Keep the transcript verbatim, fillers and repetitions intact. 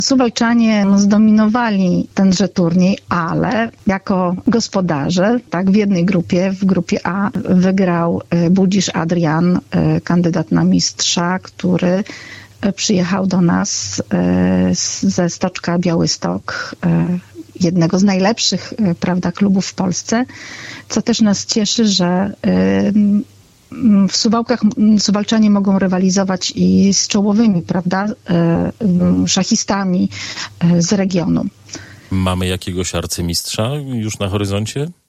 Suwałczanie zdominowali tenże turniej, ale jako gospodarze, tak, w jednej grupie, w grupie A wygrał Budzisz Adrian, kandydat na mistrza, który przyjechał do nas ze Stoczka Białystok, jednego z najlepszych, prawda, klubów w Polsce, co też nas cieszy, że w Suwałkach Suwałczanie mogą rywalizować i z czołowymi, prawda, szachistami z regionu. Mamy jakiegoś arcymistrza już na horyzoncie?